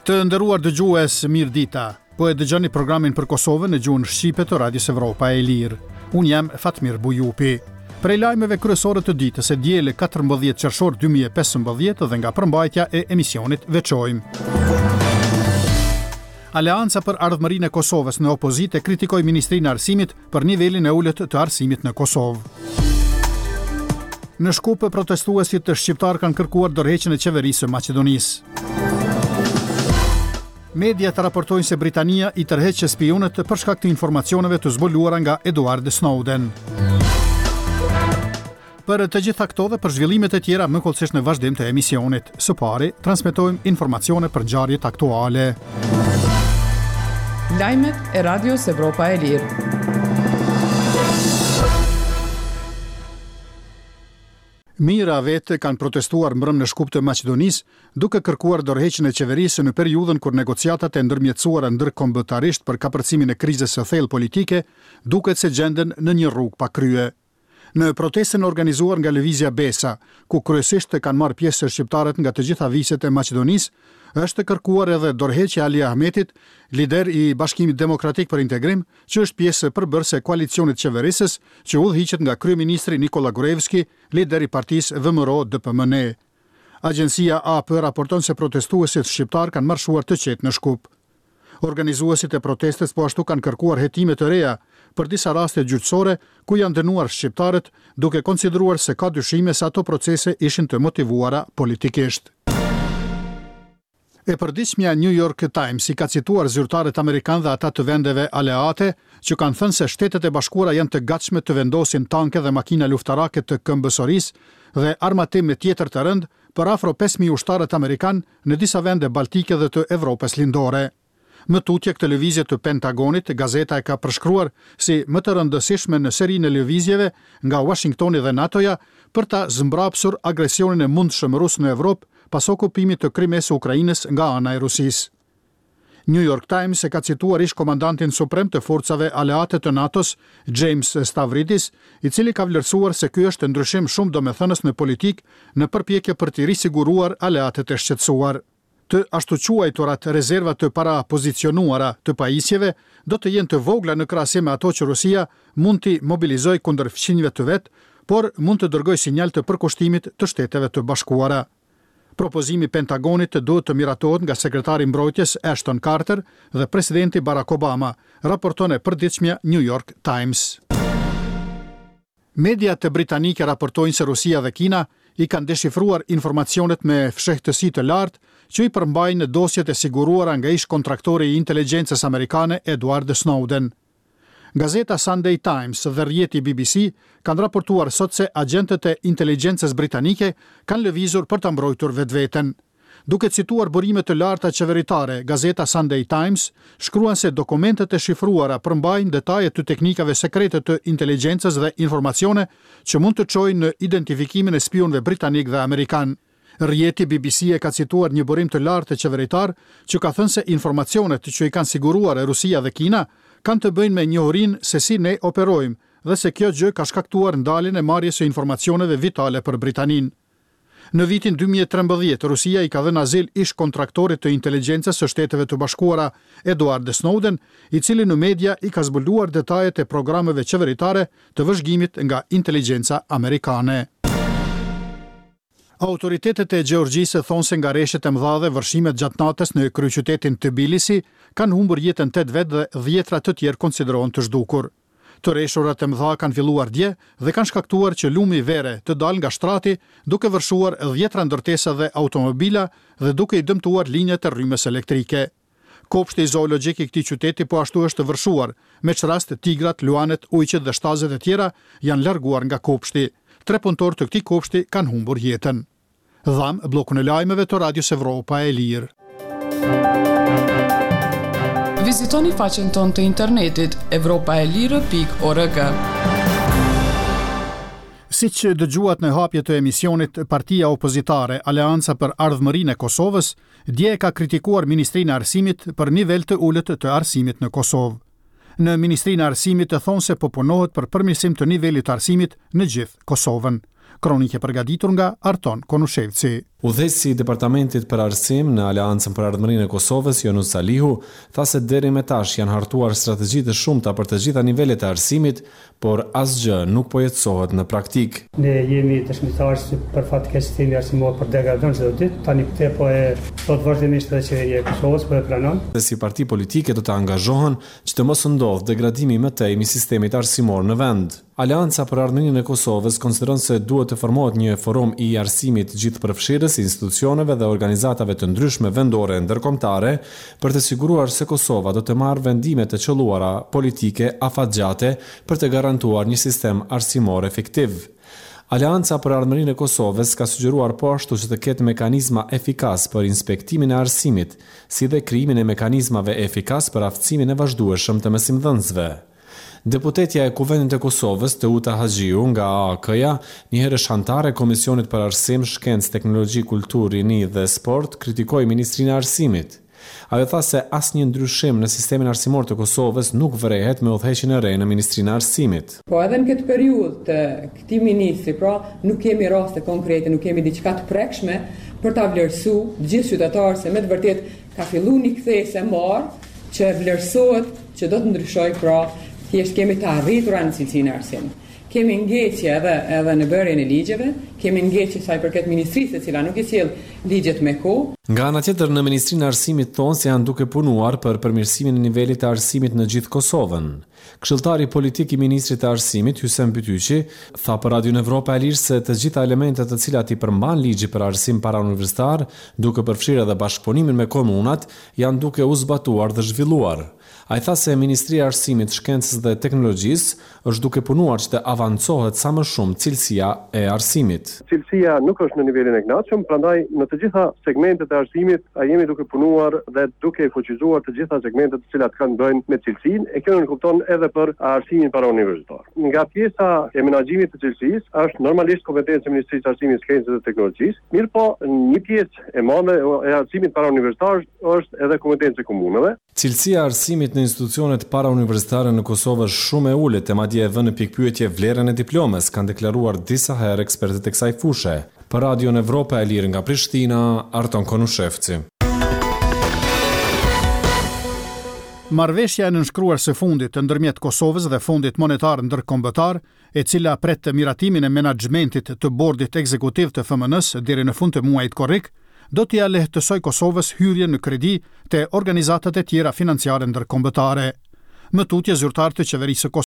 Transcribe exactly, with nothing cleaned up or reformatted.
Të nderuar dëgjues, mirë dita. Po e dëgjoni programin për Kosovën në gjuhën shqipe të Radios Evropa e Lirë. Unë jam Fatmir Bujupi. Prej lajmeve kryesore të ditës e diele katërmbëdhjetë qershor dy mijë e pesëmbëdhjetë dhe nga përmbajtja e emisionit veçojmë. Aleanca për Ardhmërinë e Kosovës në opozitë kritikoi Ministrinë e Arsimit për nivelin e ulët të arsimit në Kosovë. Në Shkup, protestuesit të shqiptar kanë kërkuar dorëheqjen e qeverisë së Maqedonisë. Mediat raportojnë se Britania i tërheq spionët për shkak të informacioneve të zbuluara nga Edward Snowden. Për të gjitha këto dhe për zhvillimet e tjera më kollësisht në vazhdim të emisionit. Së pari, transmetojmë informacione për ngjarjet aktuale. Lajmet e Radios Evropa e Lirë. Mijëra vetë kanë protestuar mbrëm në Shkup të Maqedonisë, duke kërkuar dorëheqjen e qeverisë në periudhën kur negociatat e ndërmjetësuara ndërkombëtarisht për kapërcimin e krizës së thellë politike duket se gjenden në një rrugë pa krye. Në protestën organizuar nga Lëvizja Besa, ku kryesisht kanë marrë pjesë shqiptarët nga të gjitha viset e Maqedonisë, është kërkuar edhe dorëheqja e Ali Ahmetit, lider i Bashkimit Demokratik për Integrim, që është pjesë përbërëse e koalicionit qeverisës, që udhëhiqet nga kryeministri Nikola Gruevski, lider i partisë V M R O D P M N. Agjencia A P raporton se protestuesit shqiptar kanë marshuar të qetë në Shkup. Organizuesit e protestës po ashtu kanë kërkuar hetime të reja për disa raste gjyqësore ku janë dënuar shqiptarët, duke konsideruar se ka dyshime se ato procese ishin të motivuara politikisht. E përditshmja New York Times i ka cituar zyrtarët amerikanë dhe ata të vendeve aleate që kanë thënë se Shtetet e Bashkuara janë të gatshme të vendosin tanke dhe makina luftarake të këmbësorisë dhe armatime tjetër të rënd për afro pesë mijë ushtarët amerikanë në disa vende baltike dhe të Evropës lindore. Më tutje këtë lëvizje të Pentagonit, gazeta e ka përshkruar si më të rëndësishme në serinë e lëvizjeve nga Washingtoni dhe NATO-ja për ta zmbrapsur agresionin e mundshëm rus në Evropë pas okupimit të Krimes së Ukrainës nga ana e Rusisë. New York Times e ka cituar ish komandantin suprem të forcave aleate të NATO-s, James Stavridis, i cili ka vlerësuar se ky është ndryshim shumë domethënës në politik në përpjekje për të risiguruar aleatet e shqetësuar. Të ashtu quajturat rezerva të para pozicionuara të pajisjeve do të jenë të vogla në krahasim me ato që Rusia mund t'i mobilizojë kundër fqinjve të vet, por mund të dërgojë sinjal të përkushtimit të Shteteve të Bashkuara. Propozimi Pentagonit duhet të miratohet nga sekretari mbrojtjes Ashton Carter dhe presidenti Barack Obama, raporton e përditshmja New York Times. Mediat britanike raportojnë se Rusia dhe Kina i kanë deshifruar informacionet me fshehtësi të lartë që i përmbajnë dosjet e siguruara nga ish kontraktori i inteligjencës amerikane Edward Snowden. Gazeta Sunday Times dhe rrjeti B B C kanë raportuar sot se agentët e inteligjencës britanike kanë lëvizur për ta mbrojtur vetveten. Duke cituar burime të larta qeveritare, gazeta Sunday Times shkruan se dokumentet e shifruara përmbajnë detaje të teknikave sekrete të inteligjencës dhe informacione që mund të çojnë në identifikimin e spionëve britanik dhe amerikan. Rrjeti B B C e ka cituar një burim të lartë qeveritar që ka thënë se informacionet që i kanë siguruar Rusia dhe Kina kanë të bëjnë me njohurinë se si ne operojmë dhe se kjo gjë ka shkaktuar ndaljen e marrjes së informacioneve vitale për Britaninë. Në vitin dy mijë e trembëdhjetë, Rusia i ka dhënë azil ish kontraktorit të inteligjencës së Shteteve të Bashkuara Edward Snowden, i cili në media i ka zbuluar detajet e programeve qeveritare të vëzhgimit nga inteligjenca amerikane. Autoritetet e Gjeorgjisë thonë se nga rreshtet e mëdha dhe vërshimet gjatë natës në kryeqytetin Tbilisi kanë humbur jetën tetë vetë dhe dhjetra të tjerë konsiderohen të zhdukur. Të rreshurat e mëdha kanë filluar dje dhe kanë shkaktuar që lumi vere të dalë nga shtrati, duke vërshuar dhjetra ndërtesa dhe automobila dhe duke i dëmtuar linjat e rrymës elektrike. Kopshti zoologjik i këtij qyteti po ashtu është vërshuar, me çrast tigrat, luanet, ujqet dhe shtazet e tjera janë larguar nga kopshti. Tre punëtorë të këtij kopshti kanë humbur jetën. Dham bllokun e lajmeve të Radios Evropa e Lirë. Vizitoni faqen tonë të internetit evropa e lirë pikë org. Siç dëgjuat në hapje të emisionit, partia opozitare Aleanca për Ardhmërinë e Kosovës dje ka kritikuar Ministrinë e Arsimit për nivel të ulët të arsimit në Kosovë. Në Ministrinë e Arsimit të thonë se po punohet për përmirësim të nivelit të arsimit në gjithë Kosovën. Kronike përgatitur nga Arton Konushevci. Udhëheqësi i Departamentit për Arsim në Aleancën për Ardhmërinë e Kosovës, Jonus Salihu, tha se deri më tash janë hartuar strategji të shumta për të gjitha nivelet e arsimit, por asgjë nuk po jetësohet në praktik. Ne jemi dëshmitar se për fat keq sistemi arsimor për degradon çdo ditë, tani këtë po e thot vazhdimisht edhe qeveria e Kosovës po e pranon. Se si parti politike do të angazhohen që të mos ndodhë degradimi më tej i sistemit arsimor në vend. Aleanca për Ardhmërinë e Kosovës konsideron se duhet të formohet një forum i arsimit gjithëpërfshirës i institucioneve dhe organizatave të ndryshme vendore ndërkombëtare për të siguruar se Kosova do të marrë vendime të qelluara politike afatgjate për të garantuar një sistem arsimor efektiv. Aleanca për Ardhmërinë e Kosovës ka sugjeruar po ashtu që të ketë mekanizma efikas për inspektimin e arsimit, si dhe krijimin e mekanizmave efikas për aftësimin e vazhdueshëm të mësimdhënësve. Deputetja e Kuvendit të Kosovës, Teuta Haxhiu nga A A K-ja, një herësh anëtare e Komisionit për Arsim, Shkencë, Teknologji, Kulturë, Rini dhe Sport, kritikoi Ministrinë e Arsimit. Ajo tha se asnjë ndryshim në sistemin arsimor të Kosovës nuk vërehet me udhëheqjen e re në Ministrinë e Arsimit. Po edhe në këtë periudhë të këtij ministri, pra, nuk kemi raste konkrete, nuk kemi diçka të prekshme për ta vlerësuar gjithë qytetarët se me të vërtet ka filluar një kthesë e marrë që vlerësohet që do të ndryshojë, pra, thjesht kemi të arritura në cilësinë e arsimit. Kemi ngjecje edhe edhe në bërjen e ligjeve, kemi ngjecje sa i përket ministrisë e cila nuk i sjell ligjet me kohë. Nga ana tjetër, në Ministrinë e Arsimit thonë se janë duke punuar për përmirësimin e nivelit të arsimit në gjithë Kosovën. Këshilltari politik i ministrit të Arsimit, Hysem Bytyqi, tha për Radion Evropa e Lirë se të gjitha elementet të cilat i përmban ligji për arsim parauniversitar, duke përfshirë edhe bashkëpunimin me komunat, janë duke u zbatuar dhe zhvilluar. Ai tha se Ministria e Arsimit, Shkencës dhe Teknologjisë është duke punuar që të avancohet sa më shumë cilësia e arsimit. Cilësia nuk është në nivelin e kënaqshëm, prandaj në të gjitha segmentet e arsimit a jemi duke punuar dhe duke fuqizuar të gjitha segmentet të cilat kanë bëjnë me cilësinë, e kjo nuk kupton edhe për arsimin parauniversitar. Nga pjesa e menaxhimit të cilësisë është normalisht kompetencë e Ministrisë së Arsimit, Shkencës dhe Teknologjisë, mirë po një pjesë e madhe e arsimit parauniversitar është edhe kompetencë e komunave. Cilësia e arsimit në institucionet parauniversitare në Kosovë është shumë e ulët e madje e vënë në pikpyetje vlerën e diplomës, kanë deklaruar disa herë ekspertët e kësaj fushë. Për Radion Evropa e Lirë nga Prishtina, Arton Konushevci. Marrëveshja e nënshkruar së fundit ndërmjet Kosovës dhe Fondit Monetar Ndërkombëtar, e cila pret miratimin e menaxhmentit të bordit ekzekutiv të F M N-s deri në fund të muajit korrik, do t'ia lehtësoj Kosovës hyrje në kredi te organizatat e tjera financiare ndërkombëtare. Më tutje zyrtar të qeverisë